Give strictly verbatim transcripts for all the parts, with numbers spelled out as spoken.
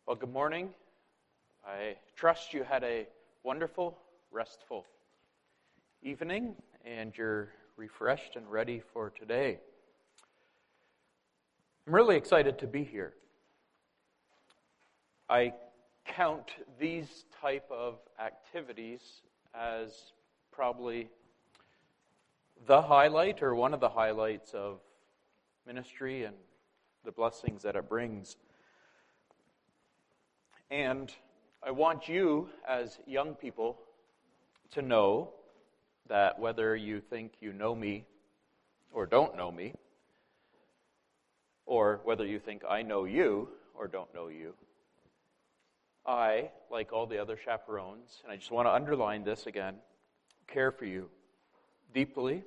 Well, good morning. I trust you had a wonderful, restful evening and you're refreshed and ready for today. I'm really excited to be here. I count these type of activities as probably the highlight or one of the highlights of ministry and the blessings that it brings. And I want you, as young people, to know that whether you think you know me or don't know me, or whether you think I know you or don't know you, I, like all the other chaperones, and I just want to underline this again, care for you deeply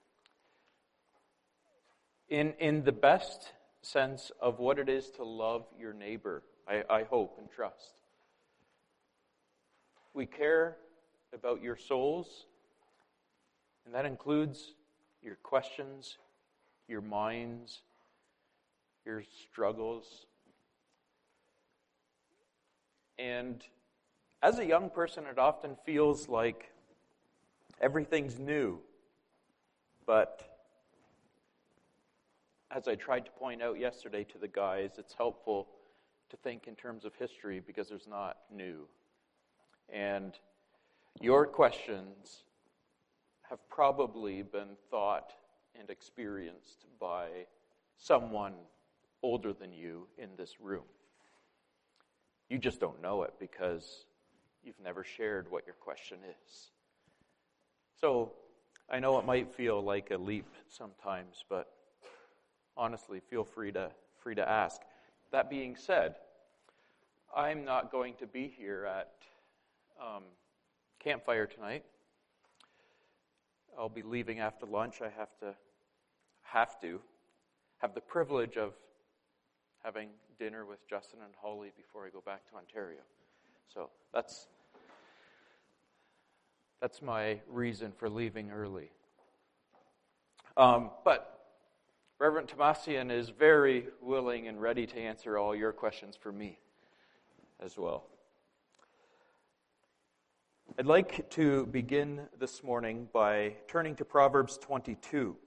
in, in the best sense of what it is to love your neighbor. I, I hope and trust. We care about your souls, and that includes your questions, your minds, your struggles. And as a young person, it often feels like everything's new. But as I tried to point out yesterday to the guys, it's helpful to think in terms of history because there's not new. And your questions have probably been thought and experienced by someone older than you in this room. You just don't know it because you've never shared what your question is. So I know it might feel like a leap sometimes, but honestly, feel free to free to ask. That being said, I'm not going to be here at um, campfire tonight. I'll be leaving after lunch. I have to, have to, have the privilege of having dinner with Justin and Holly before I go back to Ontario. So that's that's my reason for leaving early. Um, but Reverend Tomasian is very willing and ready to answer all your questions for me as well. I'd like to begin this morning by turning to Proverbs twenty-two.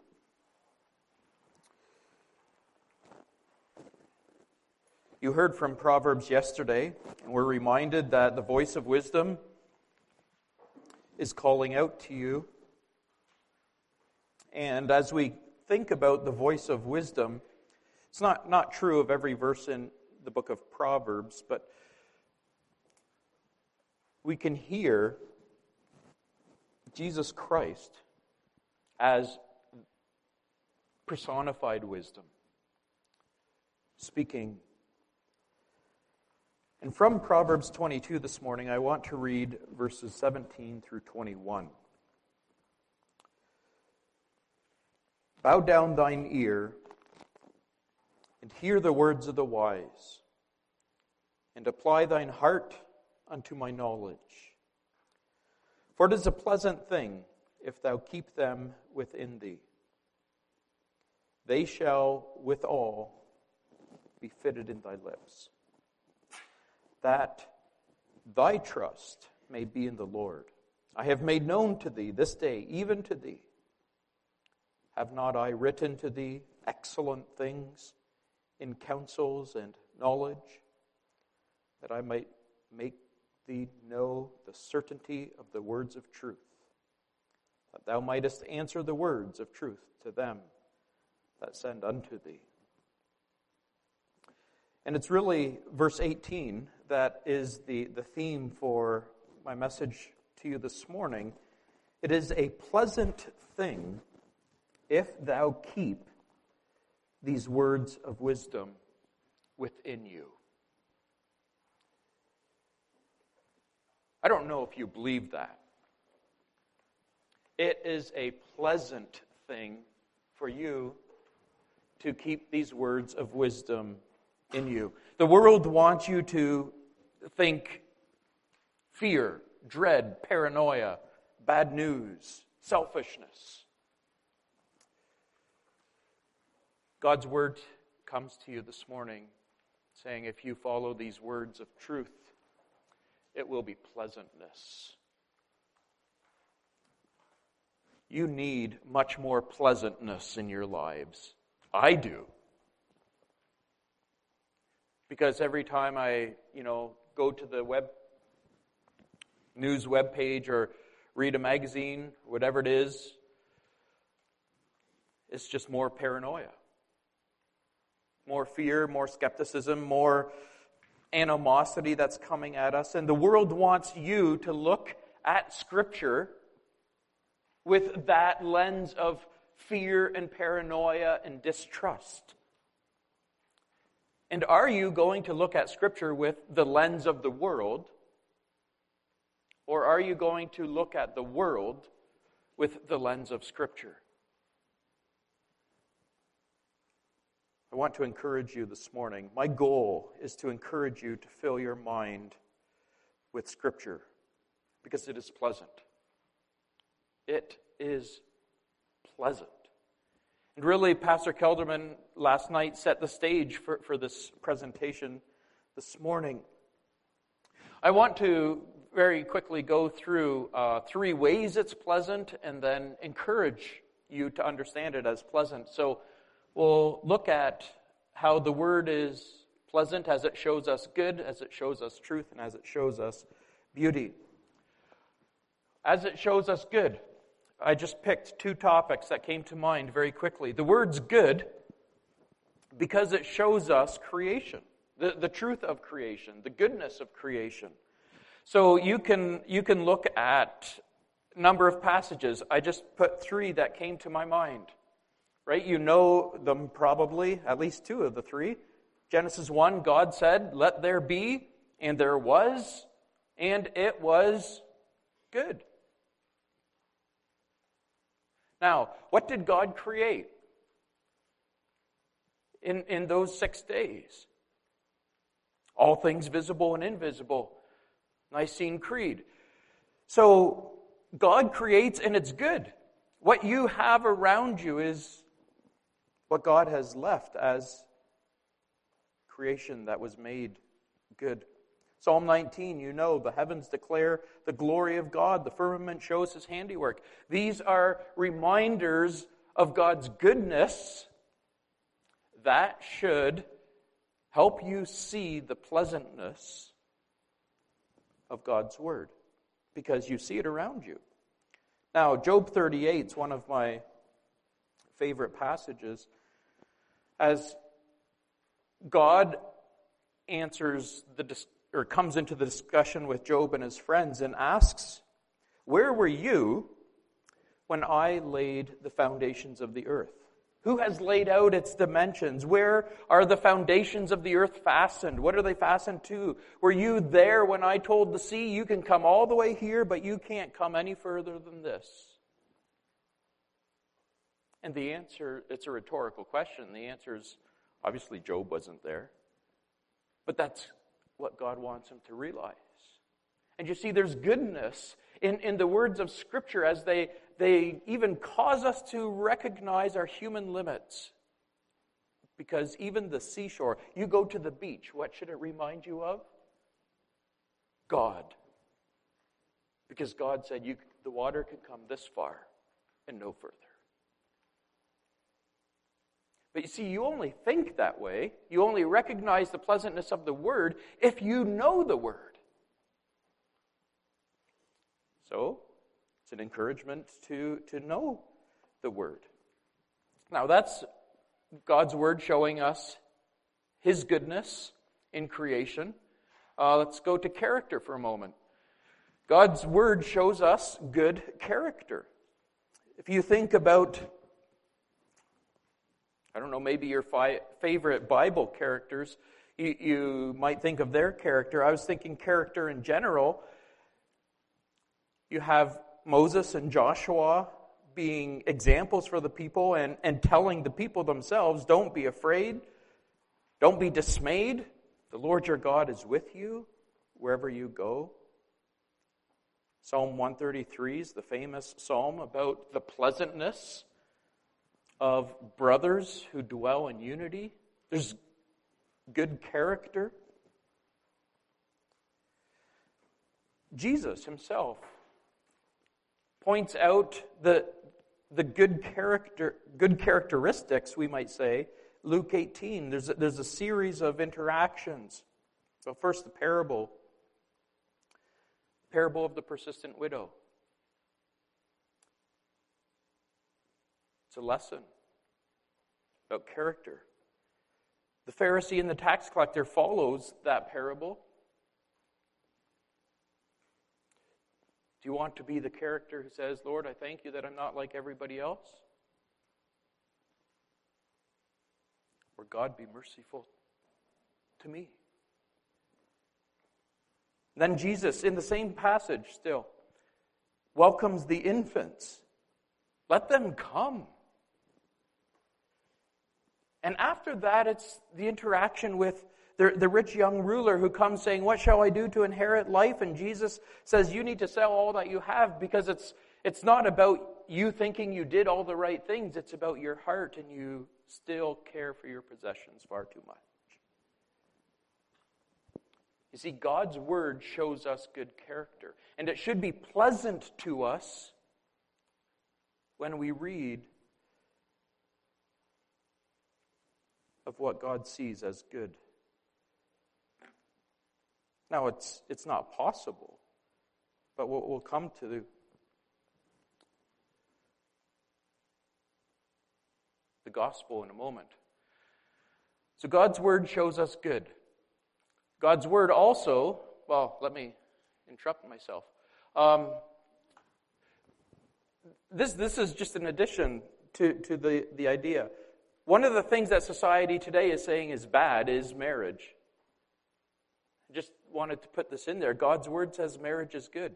You heard from Proverbs yesterday, and we're reminded that the voice of wisdom is calling out to you. And as we think about the voice of wisdom, it's not, not true of every verse in the book of Proverbs, but we can hear Jesus Christ as personified wisdom speaking. And from Proverbs twenty-two this morning, I want to read verses seventeen through twenty-one. Bow down thine ear, and hear the words of the wise, and apply thine heart unto my knowledge. For it is a pleasant thing if thou keep them within thee. They shall withal be fitted in thy lips, that thy trust may be in the Lord. I have made known to thee this day, even to thee. Have not I written to thee excellent things in counsels and knowledge, that I might make thee know the certainty of the words of truth, that thou mightest answer the words of truth to them that send unto thee. And it's really verse eighteen that is the, the theme for my message to you this morning. It is a pleasant thing if thou keep these words of wisdom within you. I don't know if you believe that. It is a pleasant thing for you to keep these words of wisdom in you. The world wants you to think fear, dread, paranoia, bad news, selfishness. God's word comes to you this morning saying, if you follow these words of truth, it will be pleasantness. You need much more pleasantness in your lives. I do. Because every time I, you know, go to the web news web page or read a magazine, whatever it is, it's just more paranoia. More fear, more skepticism, more animosity that's coming at us. And the world wants you to look at Scripture with that lens of fear and paranoia and distrust. And are you going to look at Scripture with the lens of the world? Or are you going to look at the world with the lens of Scripture? I want to encourage you this morning. My goal is to encourage you to fill your mind with Scripture because it is pleasant. It is pleasant. And really, Pastor Kelderman last night set the stage for, for this presentation this morning. I want to very quickly go through uh, three ways it's pleasant and then encourage you to understand it as pleasant. So we'll look at how the Word is pleasant as it shows us good, as it shows us truth, and as it shows us beauty. As it shows us good, I just picked two topics that came to mind very quickly. The word's good because it shows us creation, the, the truth of creation, the goodness of creation. So you can you can look at a number of passages. I just put three that came to my mind. Right? You know them probably, at least two of the three. Genesis one, God said, "Let there be," and there was, and it was good. Now, what did God create in, in those six days? All things visible and invisible. Nicene Creed. So, God creates and it's good. What you have around you is what God has left as creation that was made good. Psalm nineteen, you know, the heavens declare the glory of God. The firmament shows His handiwork. These are reminders of God's goodness that should help you see the pleasantness of God's Word because you see it around you. Now, Job thirty-eight is one of my favorite passages as God answers the or comes into the discussion with Job and his friends and asks, "Where were you when I laid the foundations of the earth? Who has laid out its dimensions? Where are the foundations of the earth fastened? What are they fastened to? Were you there when I told the sea, you can come all the way here, but you can't come any further than this?" And the answer, it's a rhetorical question. The answer is, obviously Job wasn't there. But that's what God wants him to realize. And you see, there's goodness in, in the words of Scripture as they, they even cause us to recognize our human limits. Because even the seashore, you go to the beach, what should it remind you of? God. Because God said you, the water can come this far and no further. But you see, you only think that way. You only recognize the pleasantness of the Word if you know the Word. So, it's an encouragement to, to know the Word. Now, that's God's Word showing us His goodness in creation. Uh, let's go to character for a moment. God's Word shows us good character. If you think about, I don't know, maybe your fi- favorite Bible characters, you, you might think of their character. I was thinking character in general. You have Moses and Joshua being examples for the people and, and telling the people themselves, don't be afraid, don't be dismayed. The Lord your God is with you wherever you go. Psalm one thirty-three is the famous psalm about the pleasantness of brothers who dwell in unity. There's good character? Jesus himself points out the, the good character, good characteristics, we might say. Luke eighteen, there's a, there's a series of interactions. So first, the parable. Parable of the persistent widow. It's a lesson about character. The Pharisee and the tax collector follows that parable. Do you want to be the character who says, Lord, I thank you that I'm not like everybody else? Or God, be merciful to me. Then Jesus, in the same passage still, welcomes the infants. Let them come. And after that, it's the interaction with the, the rich young ruler who comes saying, what shall I do to inherit life? And Jesus says, you need to sell all that you have, because it's it's not about you thinking you did all the right things. It's about your heart, and you still care for your possessions far too much. You see, God's word shows us good character. And it should be pleasant to us when we read of what God sees as good. Now, it's it's not possible, but we'll, we'll come to the, the gospel in a moment. So God's word shows us good. God's word also, well, let me interrupt myself. Um, this this is just an addition to, to the, the idea. One of the things that society today is saying is bad is marriage. Just wanted to put this in there. God's word says marriage is good.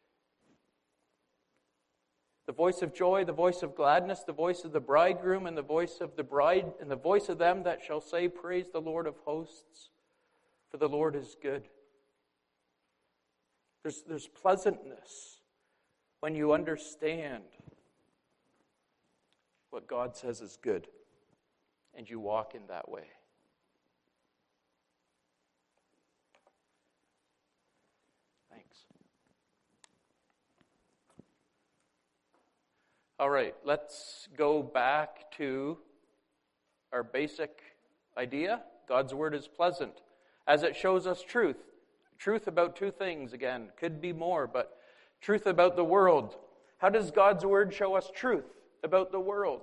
The voice of joy, the voice of gladness, the voice of the bridegroom, and the voice of the bride, and the voice of them that shall say, praise the Lord of hosts, for the Lord is good. There's, there's pleasantness when you understand what God says is good, and you walk in that way. All right, let's go back to our basic idea. God's word is pleasant, as it shows us truth. Truth about two things, again. Could be more, but truth about the world. How does God's word show us truth about the world?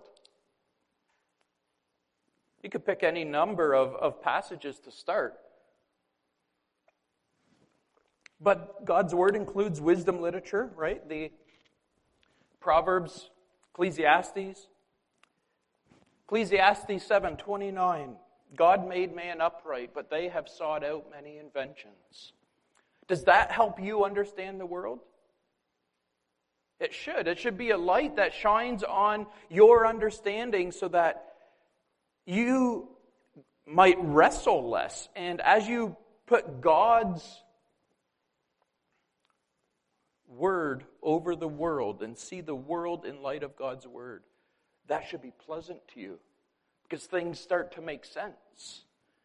You could pick any number of, of passages to start. But God's word includes wisdom literature, right? The Proverbs, Ecclesiastes. Ecclesiastes seven twenty-nine. God made man upright, but they have sought out many inventions. Does that help you understand the world? It should. It should be a light that shines on your understanding so that you might wrestle less. And as you put God's word over the world and see the world in light of God's word, that should be pleasant to you because things start to make sense.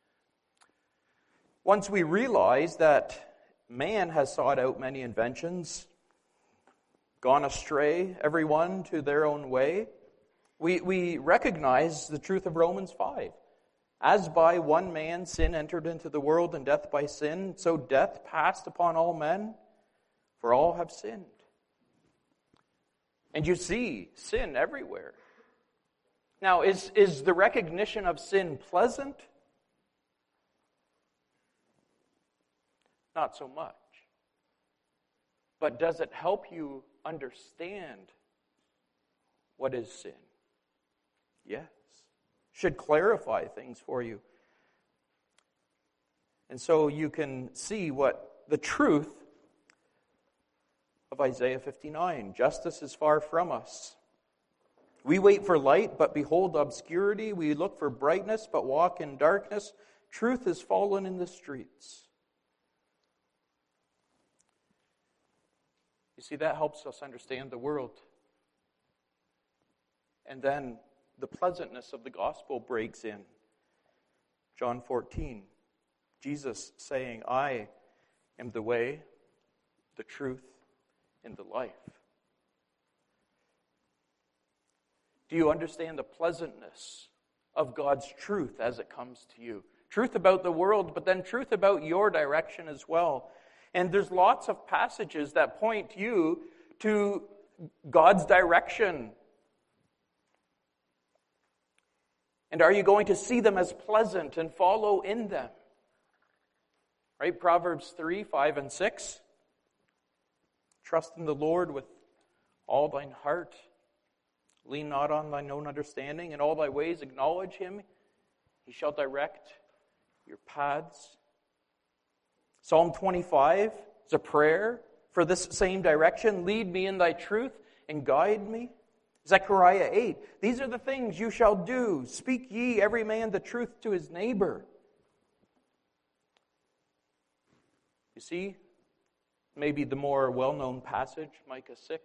Once we realize that man has sought out many inventions, gone astray, everyone to their own way, we, we recognize the truth of Romans five. As by one man sin entered into the world, and death by sin, so death passed upon all men, for all have sinned. And you see sin everywhere. Now, is, is the recognition of sin pleasant? Not so much. But does it help you understand what is sin? Yes. Should clarify things for you. And so you can see what the truth of Isaiah fifty-nine. Justice is far from us. We wait for light, but behold obscurity. We look for brightness, but walk in darkness. Truth is fallen in the streets. You see, that helps us understand the world. And then the pleasantness of the gospel breaks in. John fourteen, Jesus saying, I am the way, the truth, and the life. Do you understand the pleasantness of God's truth as it comes to you? Truth about the world, but then truth about your direction as well. And there's lots of passages that point you to God's direction. And are you going to see them as pleasant and follow in them? Right? Proverbs three, five, and six. Trust in the Lord with all thine heart. Lean not on thine own understanding. In all thy ways acknowledge him. He shall direct your paths. Psalm twenty-five is a prayer for this same direction. Lead me in thy truth and guide me. Zechariah eight. These are the things you shall do. Speak ye every man the truth to his neighbor. You see, maybe the more well-known passage, Micah six.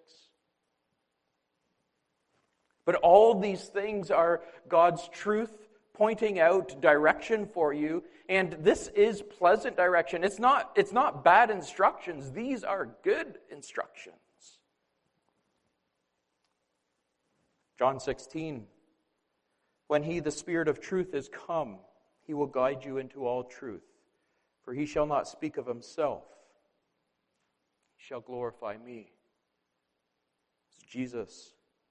But all these things are God's truth pointing out direction for you, and this is pleasant direction. It's not, it's not bad instructions. These are good instructions. John sixteen, when he, the Spirit of truth, is come, he will guide you into all truth. For he shall not speak of himself. He shall glorify me. It's Jesus.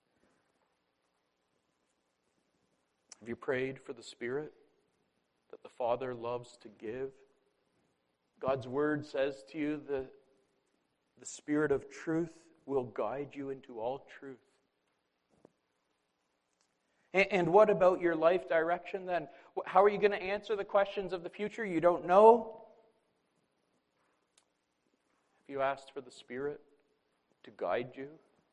Have you prayed for the Spirit that the Father loves to give? God's Word says to you that the Spirit of truth will guide you into all truth. And what about your life direction then? How are you going to answer the questions of the future you don't know? Have you asked for the Spirit to guide you?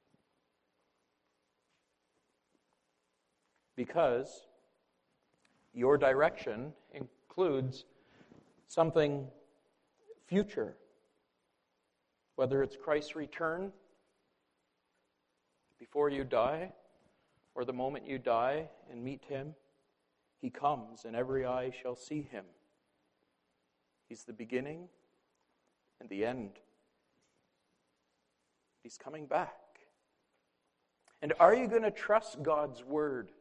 Because your direction includes something future. Whether it's Christ's return before you die, or the moment you die and meet him, he comes and every eye shall see him. He's the beginning and the end. He's coming back. And are you going to trust God's Word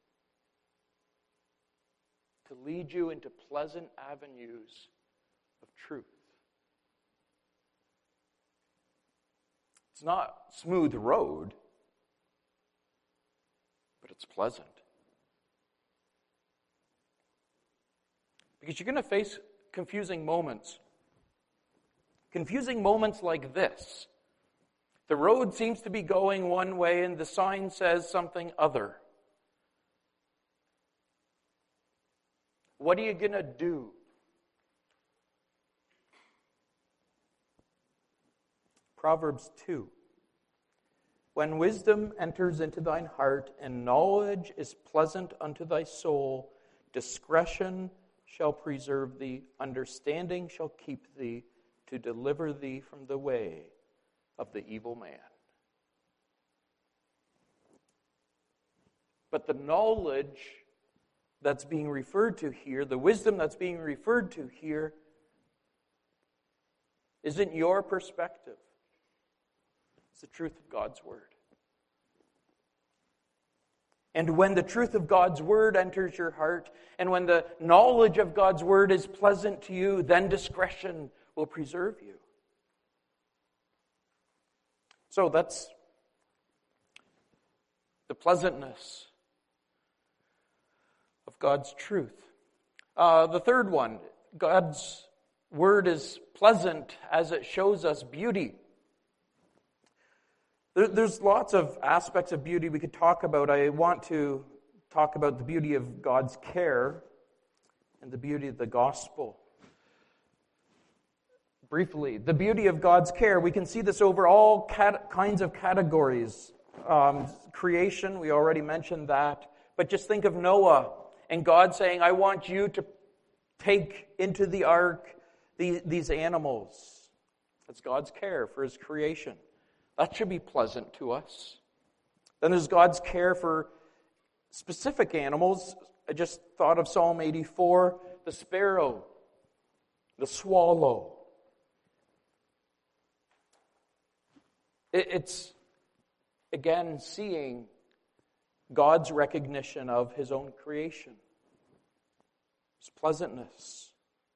to lead you into pleasant avenues of truth? It's not a smooth road, but it's pleasant. Because you're going to face confusing moments. Confusing moments like this. The road seems to be going one way and the sign says something other. What are you going to do? Proverbs two. When wisdom enters into thine heart, and knowledge is pleasant unto thy soul, discretion shall preserve thee, understanding shall keep thee, to deliver thee from the way of the evil man. But the knowledge that's being referred to here, the wisdom that's being referred to here, isn't your perspective. It's the truth of God's Word. And when the truth of God's Word enters your heart, and when the knowledge of God's Word is pleasant to you, then discretion will preserve you. So that's the pleasantness of God's truth. Uh, the third one, God's Word is pleasant as it shows us beauty. There, there's lots of aspects of beauty we could talk about. I want to talk about the beauty of God's care and the beauty of the gospel. Briefly, the beauty of God's care, we can see this over all cat- kinds of categories. Um, creation, we already mentioned that. But just think of Noah and God saying, I want you to take into the ark the, these animals. That's God's care for his creation. That should be pleasant to us. Then there's God's care for specific animals. I just thought of Psalm eighty-four. the sparrow, the swallow. It's, again, seeing God's recognition of his own creation, his pleasantness.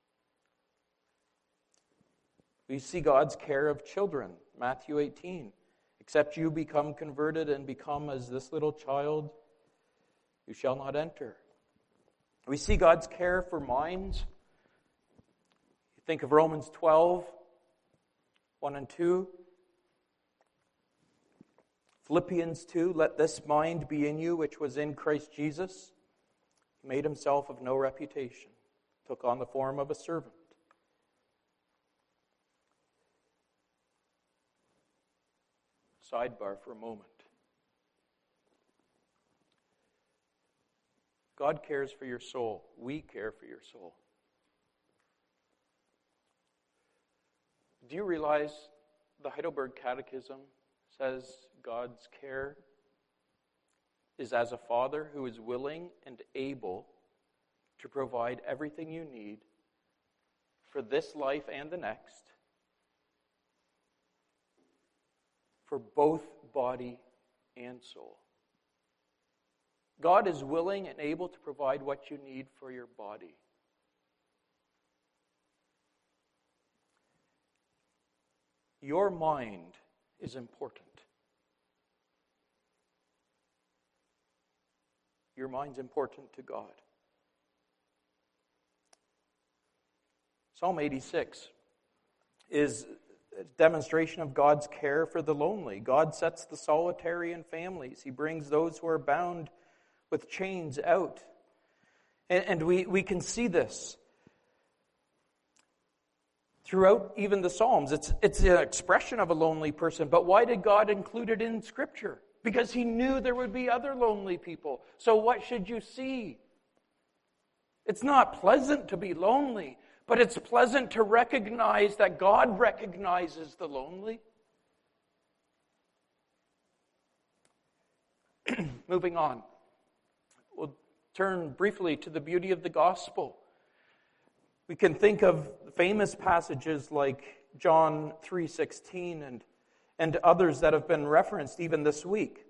We see God's care of children, Matthew eighteen. Except you become converted and become as this little child, you shall not enter. We see God's care for minds. You think of Romans twelve, one and two. Philippians two, let this mind be in you which was in Christ Jesus. He made himself of no reputation, took on the form of a servant. Sidebar for a moment. God cares for your soul. We care for your soul. Do you realize the Heidelberg Catechism says God's care is as a father who is willing and able to provide everything you need for this life and the next, for both body and soul. God is willing and able to provide what you need for your body. Your mind is important. Your mind's important to God. Psalm eighty-six is a demonstration of God's care for the lonely. God sets the solitary in families. He brings those who are bound with chains out. And, and we, we can see this throughout even the Psalms. It's, it's an expression of a lonely person. But why did God include it in Scripture? Because he knew there would be other lonely people. So what should you see? It's not pleasant to be lonely, but it's pleasant to recognize that God recognizes the lonely. Moving on. We'll turn briefly to the beauty of the gospel. We can think of famous passages like John three sixteen and, and others that have been referenced even this week.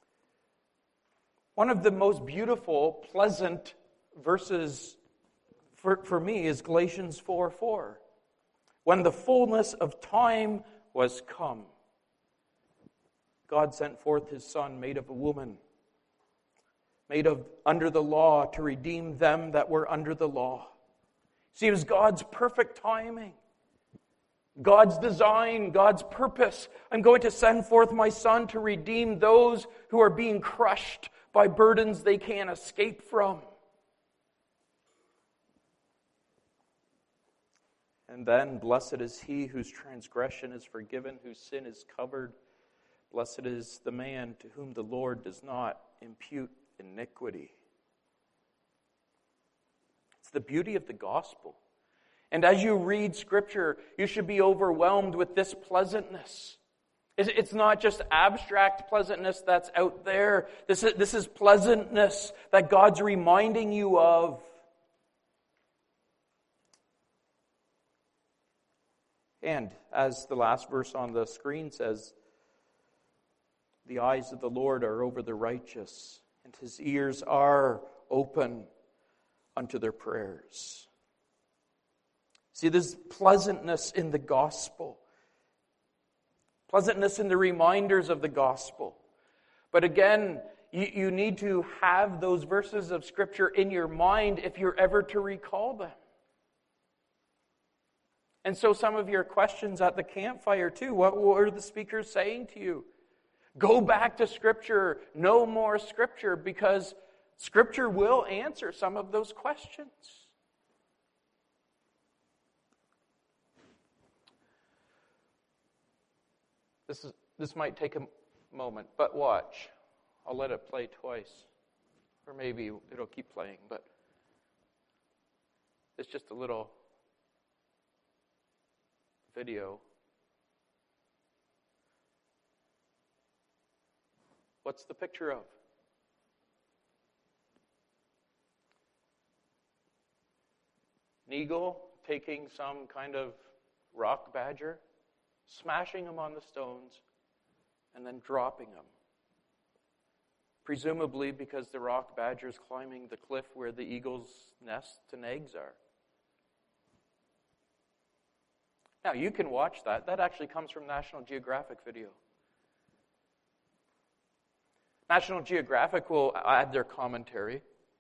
One of the most beautiful, pleasant verses for, for me is Galatians four four. When the fullness of time was come, God sent forth his Son, made of a woman, made of under the law, to redeem them that were under the law. See, it was God's perfect timing, God's design, God's purpose. I'm going to send forth my Son to redeem those who are being crushed by burdens they can't escape from. And then, blessed is he whose transgression is forgiven, whose sin is covered. Blessed is the man to whom the Lord does not impute iniquity. It's the beauty of the gospel. And as you read Scripture, you should be overwhelmed with this pleasantness. It's not just abstract pleasantness that's out there. This is, this is pleasantness that God's reminding you of. And as the last verse on the screen says, the eyes of the Lord are over the righteous, and his ears are open unto their prayers. See, there's pleasantness in the gospel. Pleasantness in the reminders of the gospel. But again, you, you need to have those verses of Scripture in your mind if you're ever to recall them. And so some of your questions at the campfire too, what were the speakers saying to you? Go back to Scripture, know more Scripture, because Scripture will answer some of those questions. This is this might take a moment, but watch. I'll let it play twice. Or maybe it'll keep playing, but it's just a little video. What's the picture of? An eagle taking some kind of rock badger, smashing him on the stones, and then dropping him. Presumably because the rock badger is climbing the cliff where the eagle's nest and eggs are. Now, you can watch that. That actually comes from National Geographic video. National Geographic will add their commentary.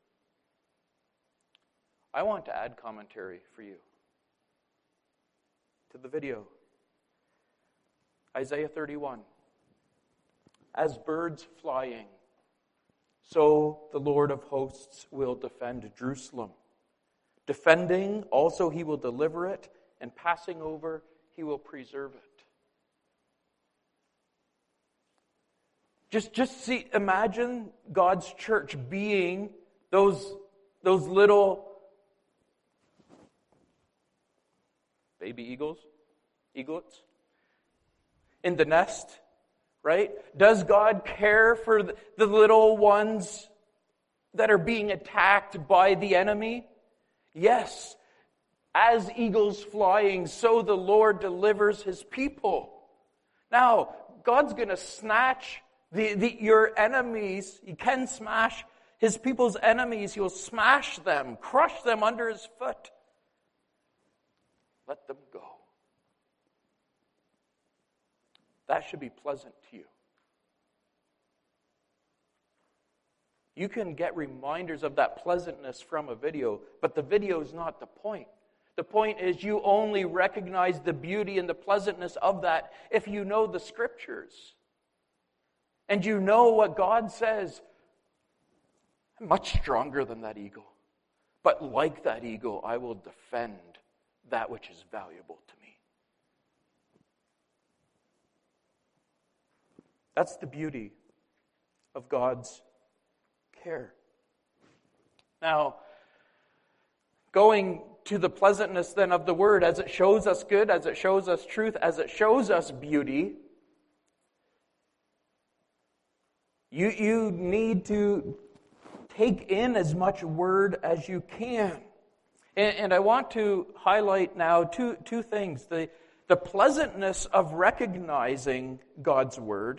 I want to add commentary for you to the video. Isaiah thirty-one. As birds flying, so the Lord of hosts will defend Jerusalem. Defending, also he will deliver it, and passing over, he will preserve it. Just, just see, imagine God's church being those, those little baby eagles, eaglets, in the nest, right? Does God care for the, the little ones that are being attacked by the enemy? Yes. As eagles flying, so the Lord delivers his people. Now, God's going to snatch the, the, your enemies. He can smash his people's enemies. He will smash them, crush them under his foot. Let them go. That should be pleasant to you. You can get reminders of that pleasantness from a video, but the video is not the point. The point is you only recognize the beauty and the pleasantness of that if you know the Scriptures. And you know what God says. I'm much stronger than that eagle. But like that eagle, I will defend that which is valuable to me. That's the beauty of God's care. Now, going to the pleasantness then of the Word, as it shows us good, as it shows us truth, as it shows us beauty, you, you need to take in as much Word as you can. And, and I want to highlight now two, two things. The, the pleasantness of recognizing God's Word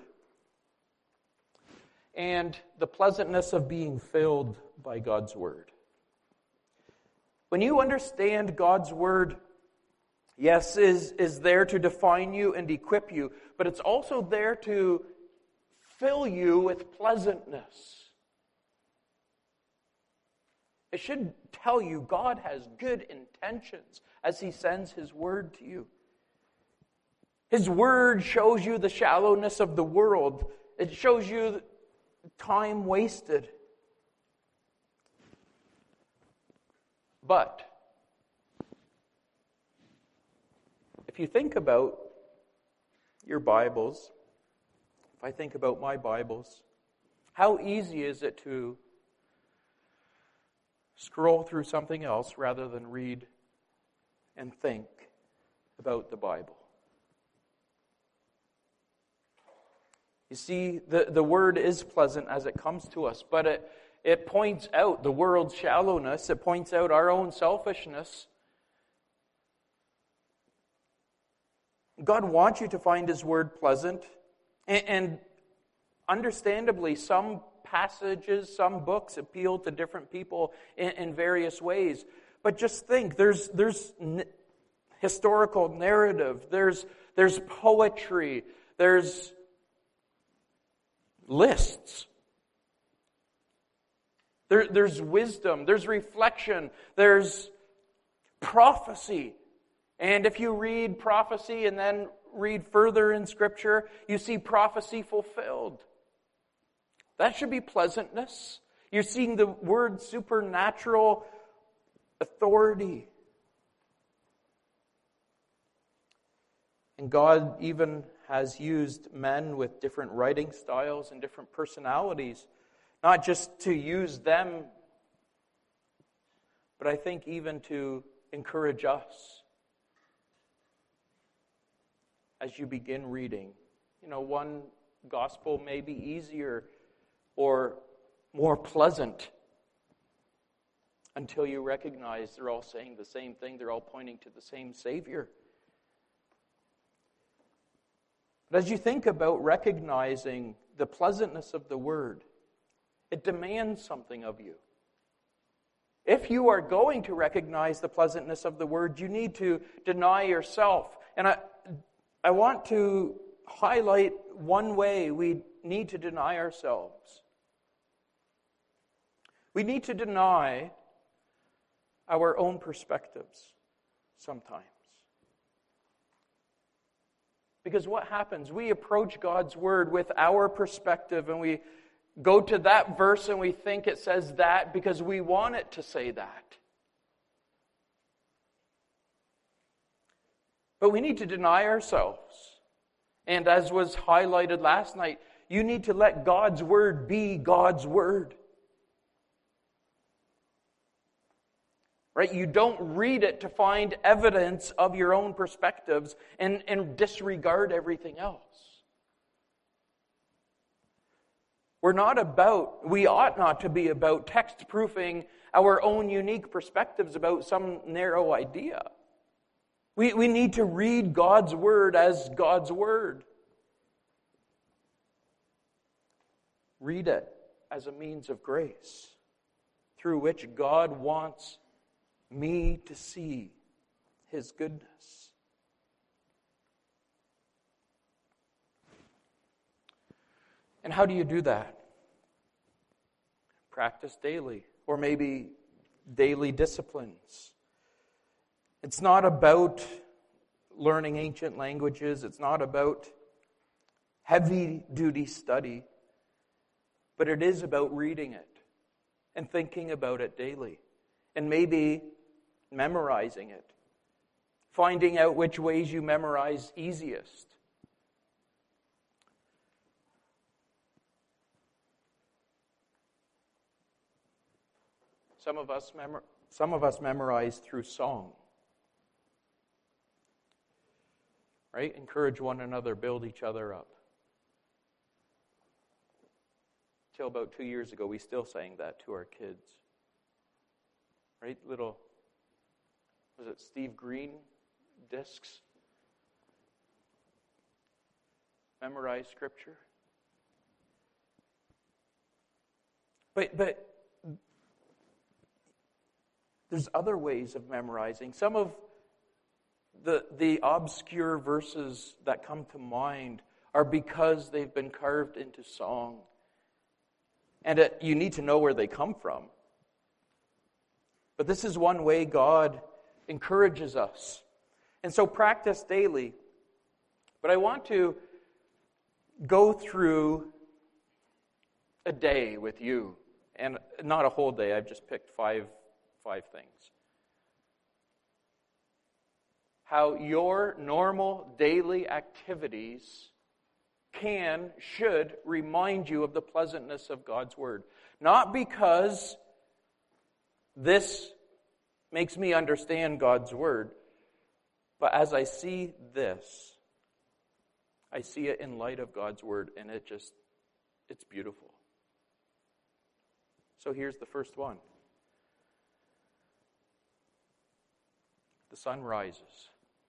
and the pleasantness of being filled by God's Word. When you understand God's Word, yes, is, is there to define you and equip you, but it's also there to fill you with pleasantness. It should tell you God has good intentions as He sends His Word to you. His Word shows you the shallowness of the world. It shows you time wasted. But if you think about your Bibles, if I think about my Bibles, how easy is it to scroll through something else rather than read and think about the Bible? You see, the, the Word is pleasant as it comes to us, but it, it points out the world's shallowness. It points out our own selfishness. God wants you to find His Word pleasant. And, and understandably, some passages, some books appeal to different people in, in various ways. But just think, there's, there's n- historical narrative, there's, there's poetry, there's lists. There, there's wisdom, there's reflection, there's prophecy. And if you read prophecy and then read further in Scripture, you see prophecy fulfilled. That should be pleasantness. You're seeing the word supernatural authority. And God even has used men with different writing styles and different personalities, not just to use them, but I think even to encourage us as you begin reading. You know, one gospel may be easier or more pleasant until you recognize they're all saying the same thing. They're all pointing to the same Savior. But as you think about recognizing the pleasantness of the Word, it demands something of you. If you are going to recognize the pleasantness of the Word, you need to deny yourself. And I, I want to highlight one way we need to deny ourselves. We need to deny our own perspectives sometimes. Because what happens? We approach God's Word with our perspective, and we go to that verse and we think it says that because we want it to say that. But we need to deny ourselves. And as was highlighted last night, you need to let God's Word be God's Word. Right? You don't read it to find evidence of your own perspectives and, and disregard everything else. We're not about, we ought not to be about text-proofing our own unique perspectives about some narrow idea. We, we need to read God's Word as God's Word. Read it as a means of grace through which God wants me to see His goodness. And how do you do that? Practice daily, or maybe daily disciplines. It's not about learning ancient languages. It's not about heavy-duty study. But it is about reading it and thinking about it daily. And maybe memorizing it. Finding out which ways you memorize easiest. Some of us memor- some of us memorize through song. Right? Encourage one another, build each other up. Till about two years ago, we still sang that to our kids. Right? Little, was it Steve Green discs? Memorize Scripture. But, but there's other ways of memorizing. Some of the, the obscure verses that come to mind are because they've been carved into song. And it, you need to know where they come from. But this is one way God encourages us. And so practice daily. But I want to go through a day with you. And not a whole day. I've just picked five, five things. How your normal daily activities can, should remind you of the pleasantness of God's Word. Not because this makes me understand God's Word, but as I see this, I see it in light of God's Word, and it just, it's beautiful. So here's the first one. The sun rises.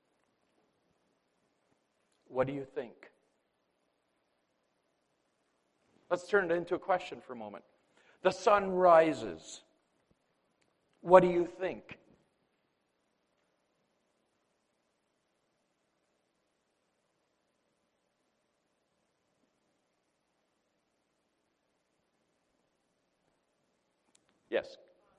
What do you think? Let's turn it into a question for a moment. The sun rises. What do you think? Yes.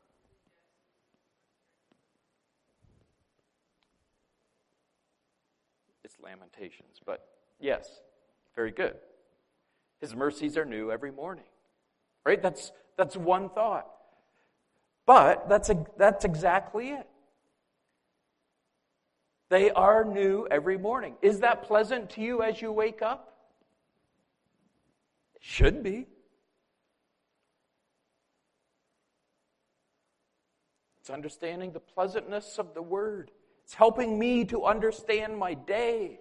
It's Lamentations, but yes, very good. His mercies are new every morning. Right? That's that's one thought. But that's a, that's exactly it. They are new every morning. Is that pleasant to you as you wake up? It should be. It's understanding the pleasantness of the Word. It's helping me to understand my day.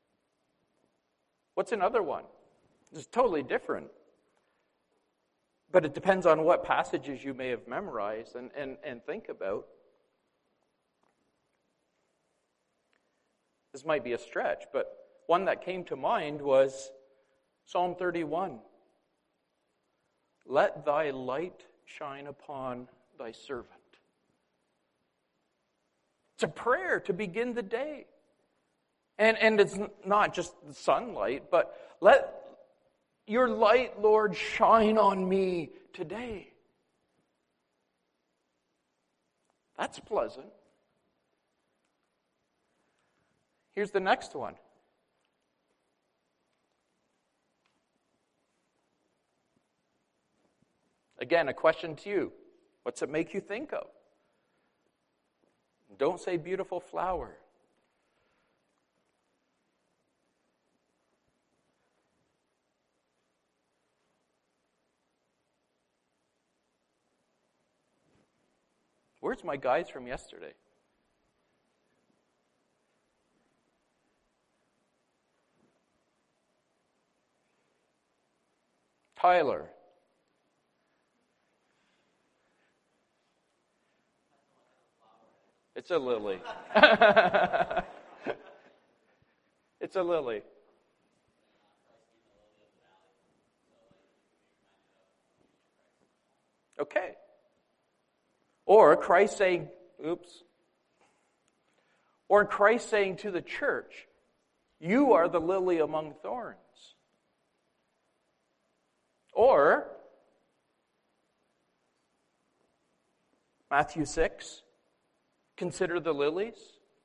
What's another one? It's totally different. But it depends on what passages you may have memorized and, and, and think about. This might be a stretch, but one that came to mind was Psalm thirty-one. Let thy light shine upon thy servant. It's a prayer to begin the day. And, and it's not just the sunlight, but let your light, Lord, shine on me today. That's pleasant. Here's the next one. Again, a question to you. What's it make you think of? Don't say beautiful flower. Where's my guys from yesterday? Tyler. It's a lily. It's a lily. Okay. Or Christ saying, oops. Or Christ saying to the church, you are the lily among thorns. Or Matthew six, consider the lilies.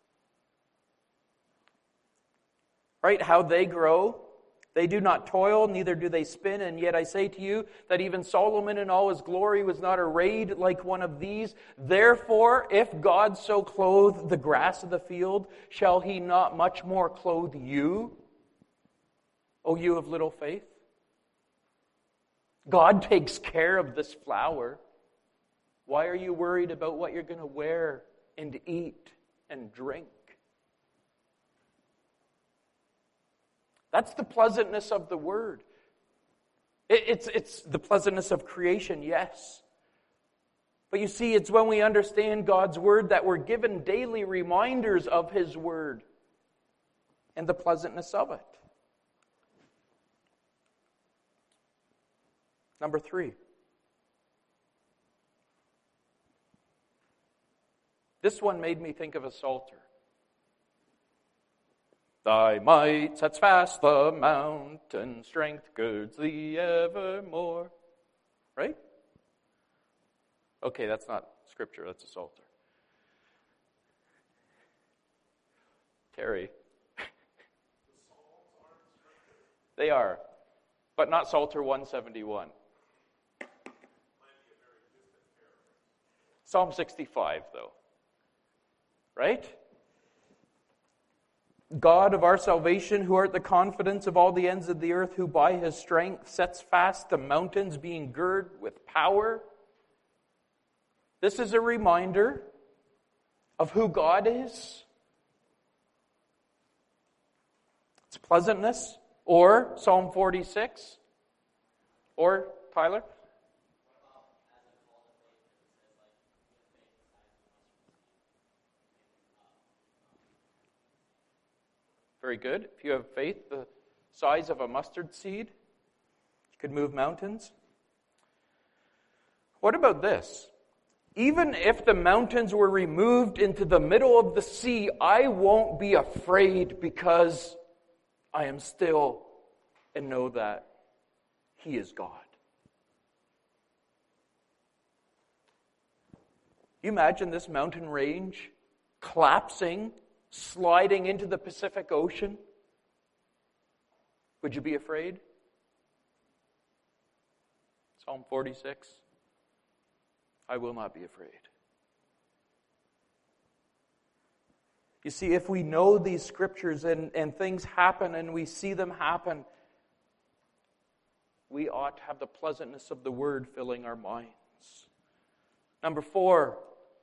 Right? How they grow. They do not toil, neither do they spin, and yet I say to you that even Solomon in all his glory was not arrayed like one of these. Therefore, if God so clothe the grass of the field, shall he not much more clothe you, O you of little faith? God takes care of this flower. Why are you worried about what you're going to wear and eat and drink? That's the pleasantness of the Word. It, it's, it's the pleasantness of creation, yes. But you see, it's when we understand God's Word that we're given daily reminders of His Word and the pleasantness of it. Number three. This one made me think of a psalter. Thy might sets fast the mountain, strength girds thee evermore. Right? Okay, that's not scripture, that's a psalter. Terry. They are, but not Psalter one seventy-one. Psalm sixty-five, though. Right? God of our salvation, who art the confidence of all the ends of the earth, who by his strength sets fast the mountains, being girded with power. This is a reminder of who God is. It's pleasantness. Or Psalm forty-six. Or, Tyler? Very good. If you have faith the size of a mustard seed, you could move mountains. What about this? Even if the mountains were removed into the middle of the sea, I won't be afraid because I am still and know that He is God. You imagine this mountain range collapsing, sliding into the Pacific Ocean? Would you be afraid? Psalm forty-six. I will not be afraid. You see, if we know these scriptures and, and things happen and we see them happen, we ought to have the pleasantness of the Word filling our minds. Number four,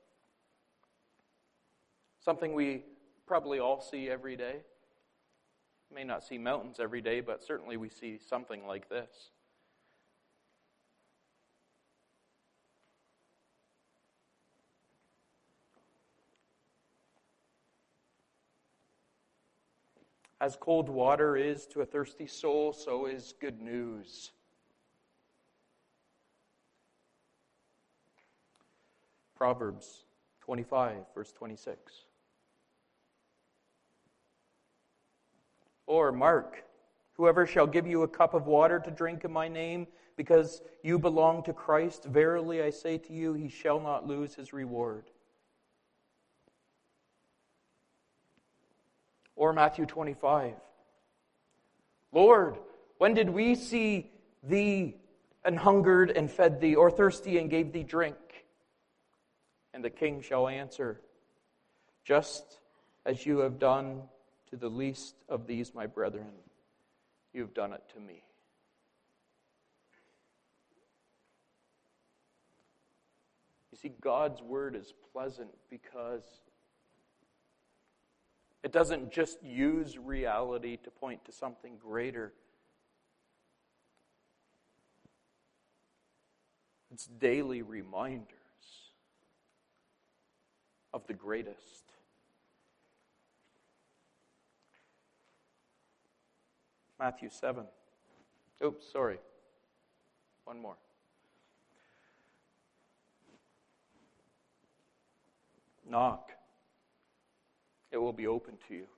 something we probably all see every day. We may not see mountains every day, but certainly we see something like this. As cold water is to a thirsty soul, so is good news. Proverbs twenty-five, verse twenty-six. Or Mark, whoever shall give you a cup of water to drink in my name, because you belong to Christ, verily I say to you, he shall not lose his reward. Or Matthew twenty-five. Lord, when did we see thee an hungered and fed thee, or thirsty and gave thee drink? And the king shall answer, just as you have done to the least of these my brethren, you've done it to me. You see, God's word is pleasant because it doesn't just use reality to point to something greater. It's daily reminders of the greatest. Matthew seven. Oops, sorry. One more. Knock. It will be open to you.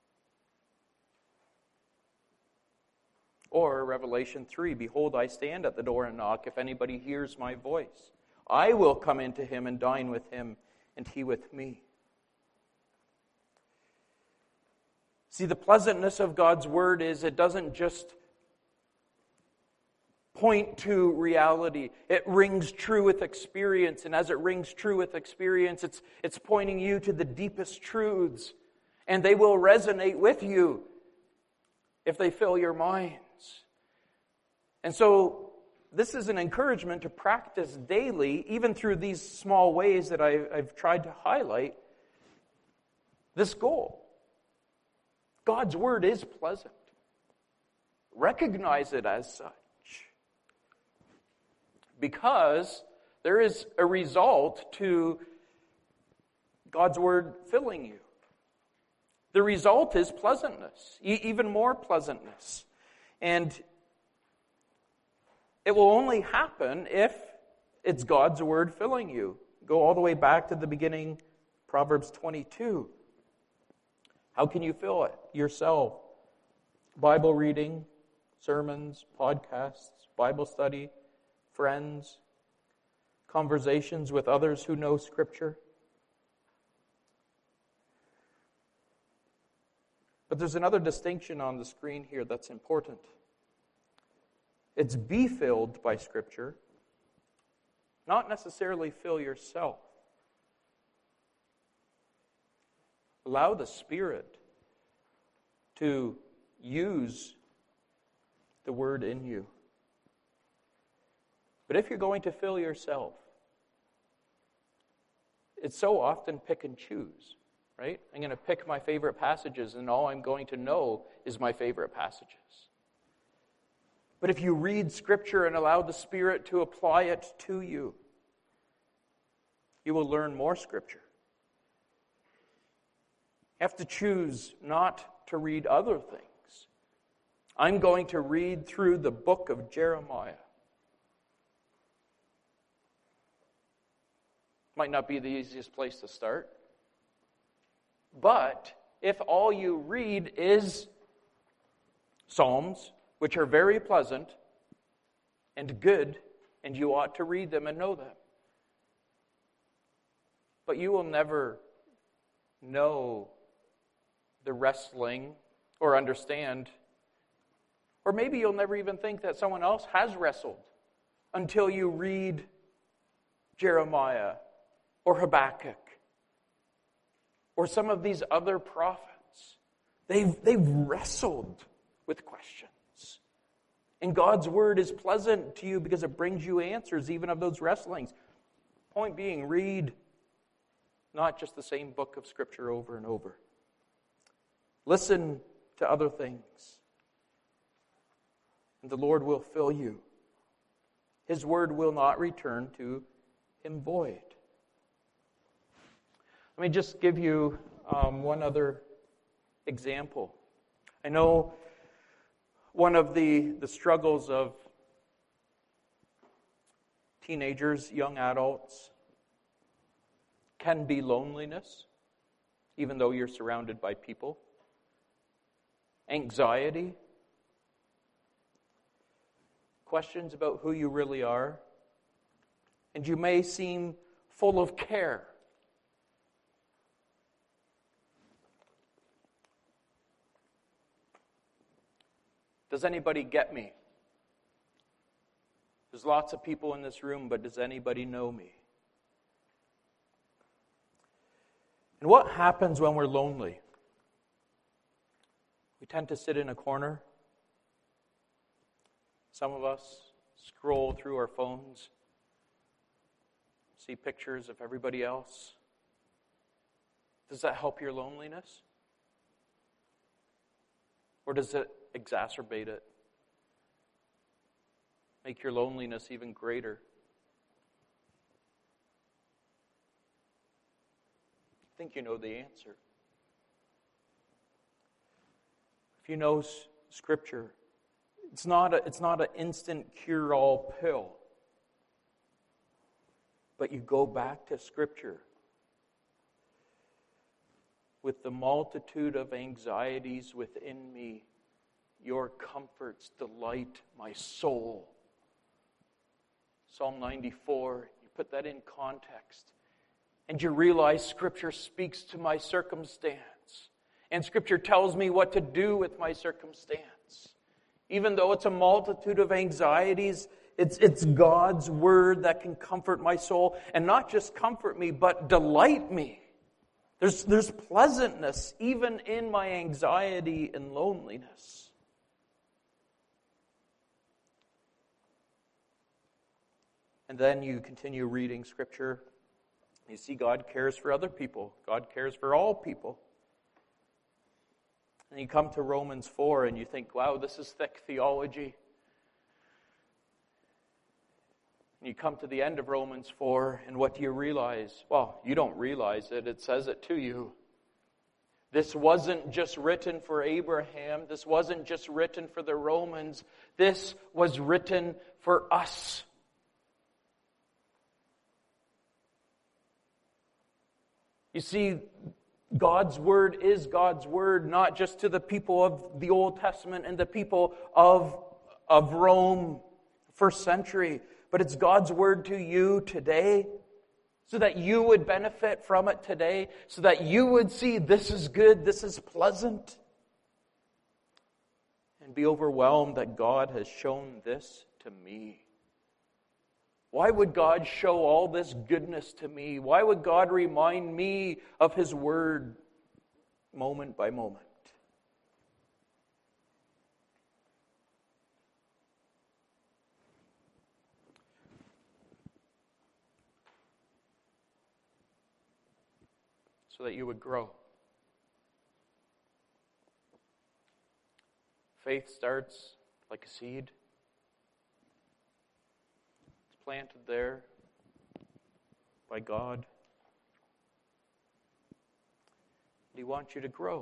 Or Revelation three, behold, I stand at the door and knock. If anybody hears my voice, I will come into him and dine with him, and he with me. See, the pleasantness of God's word is it doesn't just point to reality. It rings true with experience, and as it rings true with experience, it's, it's pointing you to the deepest truths, and they will resonate with you if they fill your minds. And so, this is an encouragement to practice daily, even through these small ways that I, I've tried to highlight, this goal. God's word is pleasant. Recognize it as such. Because there is a result to God's word filling you. The result is pleasantness, even more pleasantness. And it will only happen if it's God's word filling you. Go all the way back to the beginning, Proverbs twenty-two. How can you fill it? Yourself. Bible reading, sermons, podcasts, Bible study, friends, conversations with others who know Scripture. But there's another distinction on the screen here that's important. It's be filled by Scripture, not necessarily fill yourself. Allow the Spirit to use the Word in you. But if you're going to fill yourself, it's so often pick and choose, right? I'm going to pick my favorite passages, and all I'm going to know is my favorite passages. But if you read Scripture and allow the Spirit to apply it to you, you will learn more Scripture. You have to choose not to read other things. I'm going to read through the book of Jeremiah. Might not be the easiest place to start. But if all you read is Psalms, which are very pleasant and good, and you ought to read them and know them, but you will never know the wrestling or understand, or maybe you'll never even think that someone else has wrestled until you read Jeremiah or Habakkuk or some of these other prophets. They've, they've wrestled with questions. And God's word is pleasant to you because it brings you answers even of those wrestlings. Point being, read not just the same book of Scripture over and over. Listen to other things. And the Lord will fill you. His word will not return to him void. Let me just give you um, one other example. I know one of the, the struggles of teenagers, young adults, can be loneliness, even though you're surrounded by people. Anxiety. Questions about who you really are. And you may seem full of care. Does anybody get me? There's lots of people in this room, but does anybody know me? And what happens when we're lonely? We tend to sit in a corner. Some of us scroll through our phones, see pictures of everybody else. Does that help your loneliness? Or does it exacerbate it? Make your loneliness even greater? I think you know the answer. If you know s- Scripture, it's not a, it's not an instant cure-all pill. But you go back to Scripture. With the multitude of anxieties within me, your comforts delight my soul. Psalm ninety-four, you put that in context. And you realize Scripture speaks to my circumstance. And Scripture tells me what to do with my circumstance. Even though it's a multitude of anxieties, it's, it's God's Word that can comfort my soul. And not just comfort me, but delight me. There's, there's pleasantness even in my anxiety and loneliness. And then you continue reading Scripture. You see God cares for other people. God cares for all people. And you come to Romans four and you think, wow, this is thick theology. And you come to the end of Romans four, and what do you realize? Well, you don't realize it. It says it to you. This wasn't just written for Abraham. This wasn't just written for the Romans. This was written for us. You see, God's Word is God's Word, not just to the people of the Old Testament and the people of, of Rome, first century, but it's God's Word to you today, so that you would benefit from it today, so that you would see this is good, this is pleasant, and be overwhelmed that God has shown this to me. Why would God show all this goodness to me? Why would God remind me of His Word moment by moment? So that you would grow. Faith starts like a seed. Planted there by God. He wants you to grow.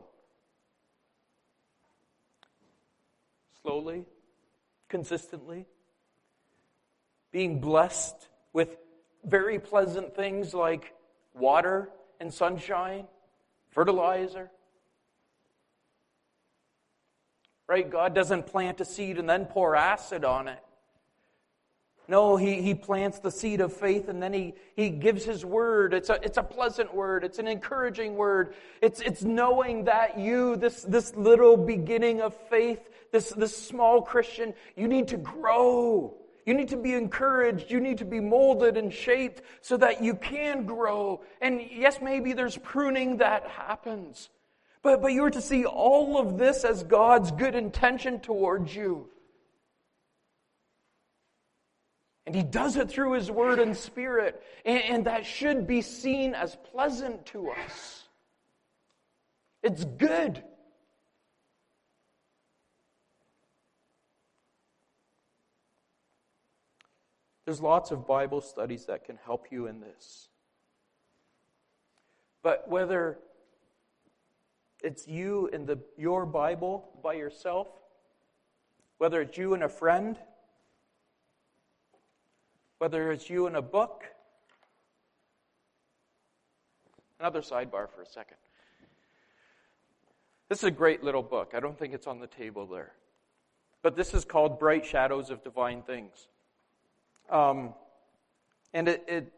Slowly, consistently, being blessed with very pleasant things like water and sunshine, fertilizer. Right? God doesn't plant a seed and then pour acid on it. No, he, he plants the seed of faith, and then he, he gives His Word. It's a, it's a pleasant word. It's an encouraging word. It's, it's knowing that you, this, this little beginning of faith, this, this small Christian, you need to grow. You need to be encouraged. You need to be molded and shaped so that you can grow. And yes, maybe there's pruning that happens. But, but you're to see all of this as God's good intention towards you. And He does it through His Word and Spirit. And, and that should be seen as pleasant to us. It's good. There's lots of Bible studies that can help you in this. But whether it's you in the your Bible by yourself, whether it's you and a friend, whether it's you in a book. Another sidebar for a second. This is a great little book. I don't think it's on the table there. But this is called Bright Shadows of Divine Things. Um, and it, it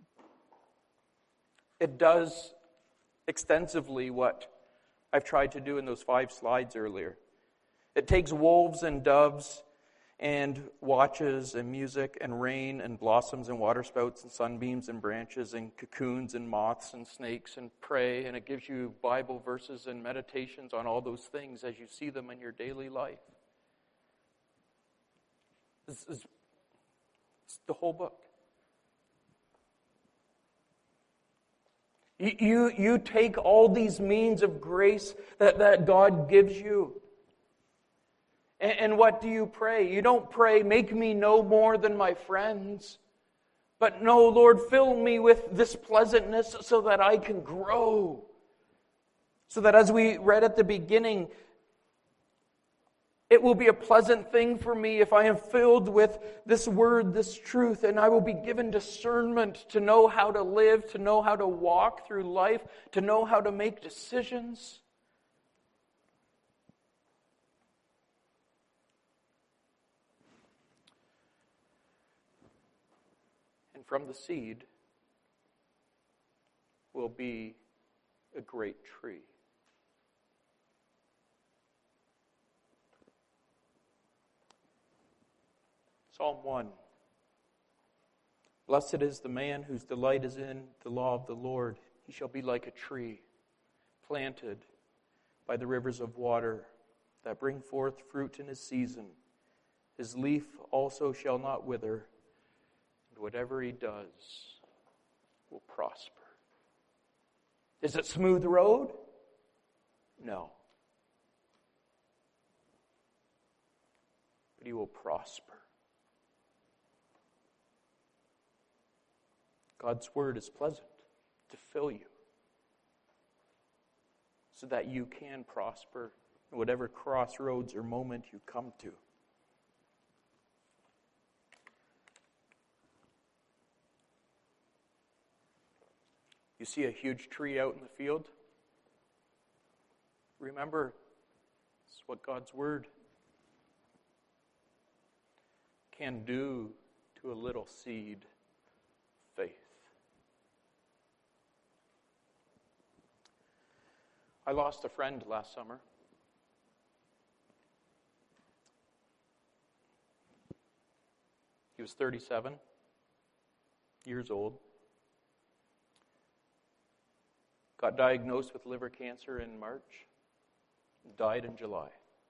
it does extensively what I've tried to do in those five slides earlier. It takes wolves and doves and watches and music and rain and blossoms and waterspouts and sunbeams and branches and cocoons and moths and snakes and prey, and it gives you Bible verses and meditations on all those things as you see them in your daily life. This is it's the whole book. You, you, you take all these means of grace that, that God gives you. And, and what do you pray? You don't pray, make me no more than my friends. But no, Lord, fill me with this pleasantness so that I can grow. So that as we read at the beginning, it will be a pleasant thing for me if I am filled with this word, this truth, and I will be given discernment to know how to live, to know how to walk through life, to know how to make decisions. And from the seed will be a great tree. Psalm one. Blessed is the man whose delight is in the law of the Lord. He shall be like a tree planted by the rivers of water that bring forth fruit in his season. His leaf also shall not wither, and whatever he does will prosper. Is it smooth road? No. But he will prosper. God's word is pleasant to fill you so that you can prosper in whatever crossroads or moment you come to. You see a huge tree out in the field? Remember, this is what God's word can do to a little seed, faith. I lost a friend last summer. He was thirty-seven years old. Got diagnosed with liver cancer in March. Died in July.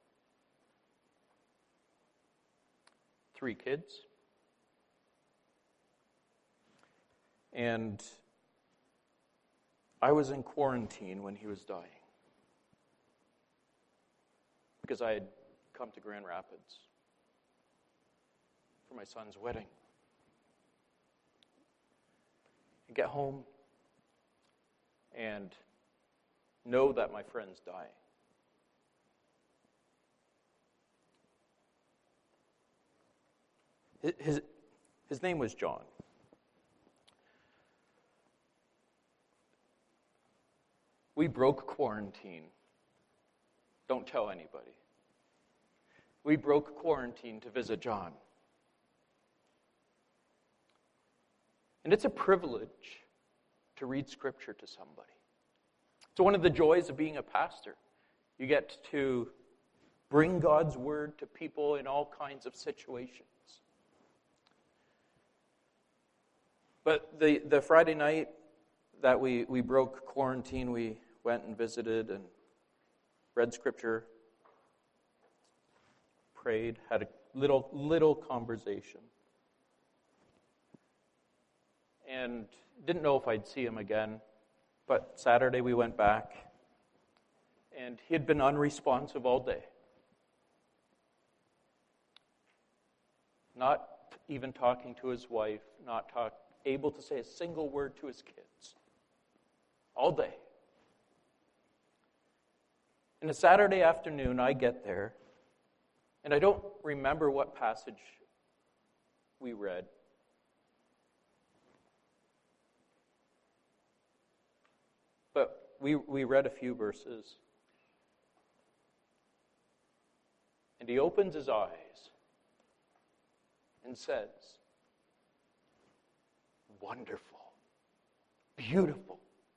Three kids. And I was in quarantine when he was dying, because I had come to Grand Rapids for my son's wedding. I get home and know that my friend's dying. His, his name was John. We broke quarantine. Don't tell anybody. We broke quarantine to visit John. And it's a privilege to read Scripture to somebody. It's one of the joys of being a pastor. You get to bring God's word to people in all kinds of situations. But the, the Friday night that we, we broke quarantine, we went and visited and read Scripture, prayed, had a little little conversation. And didn't know if I'd see him again. But Saturday we went back, and he had been unresponsive all day. Not even talking to his wife, not talk, able to say a single word to his kids. All day. And a Saturday afternoon, I get there, and I don't remember what passage we read. But we, we read a few verses. And he opens his eyes and says, wonderful, beautiful.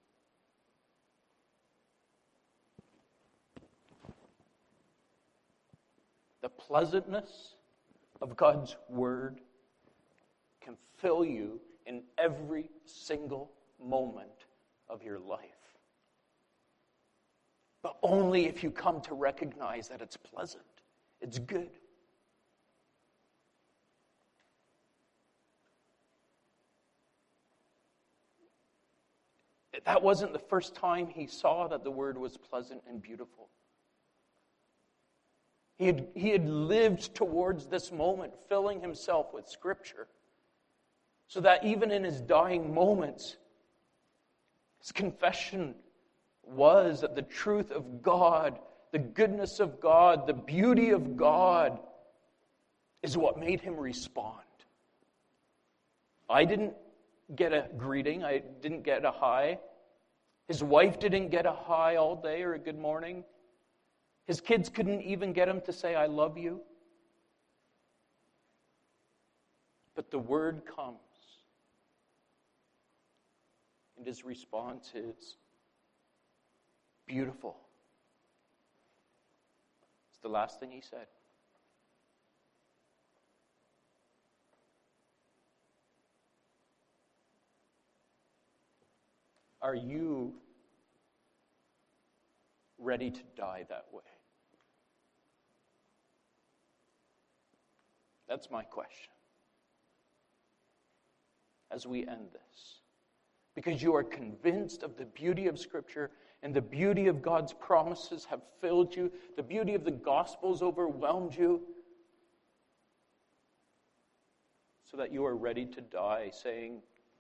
The pleasantness of God's word can fill you in every single moment of your life. But only if you come to recognize that it's pleasant, it's good. That wasn't the first time he saw that the word was pleasant and beautiful. He had, he had lived towards this moment, filling himself with Scripture, so that even in his dying moments, his confession was that the truth of God, the goodness of God, the beauty of God is what made him respond. I didn't get a greeting. I didn't get a hi. His wife didn't get a hi all day or a good morning. His kids couldn't even get him to say, I love you. But the word comes. And his response is beautiful. It's the last thing he said. Are you ready to die that way? That's my question. As we end this. Because you are convinced of the beauty of Scripture and the beauty of God's promises have filled you. The beauty of the Gospels overwhelmed you. So that you are ready to die saying,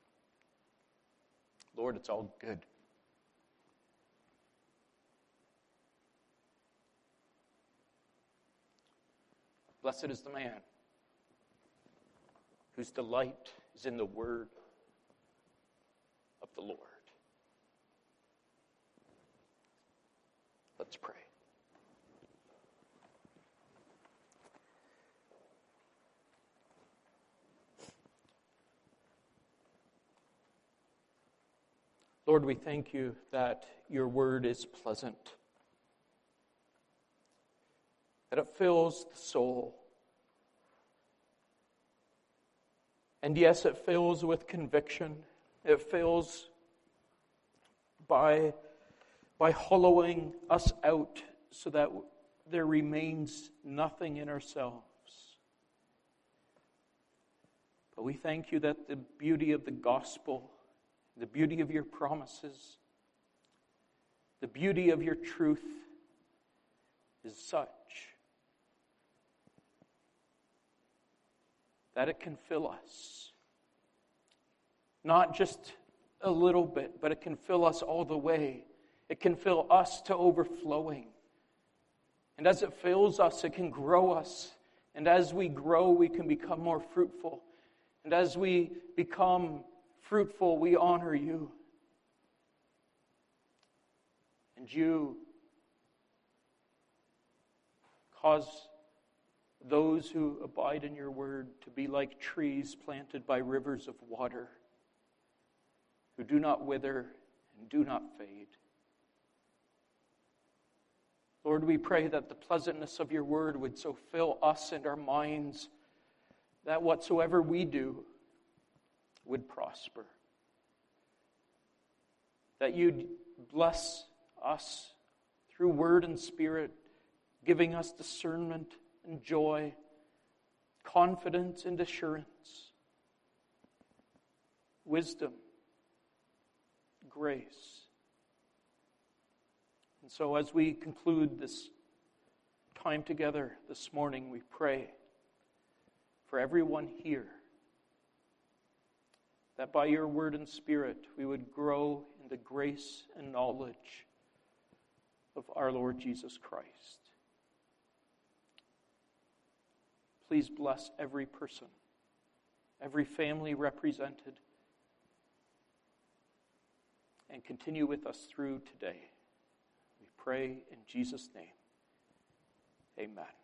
Lord, it's all good. Blessed is the man whose delight is in the word of the Lord. Let's pray. Lord, we thank you that your word is pleasant, that it fills the soul. And yes, it fills with conviction. It fills by, by hollowing us out so that there remains nothing in ourselves. But we thank you that the beauty of the gospel, the beauty of your promises, the beauty of your truth is such that it can fill us. Not just a little bit, but it can fill us all the way. It can fill us to overflowing. And as it fills us, it can grow us. And as we grow, we can become more fruitful. And as we become fruitful, we honor you. And you cause those who abide in your word to be like trees planted by rivers of water, who do not wither and do not fade. Lord, we pray that the pleasantness of your word would so fill us and our minds that whatsoever we do would prosper. That you'd bless us through word and spirit, giving us discernment and joy, confidence and assurance, wisdom, grace. And so as we conclude this time together this morning, we pray for everyone here that by your word and spirit we would grow in the grace and knowledge of our Lord Jesus Christ. Please bless every person, every family represented, and continue with us through today. We pray in Jesus' name. Amen.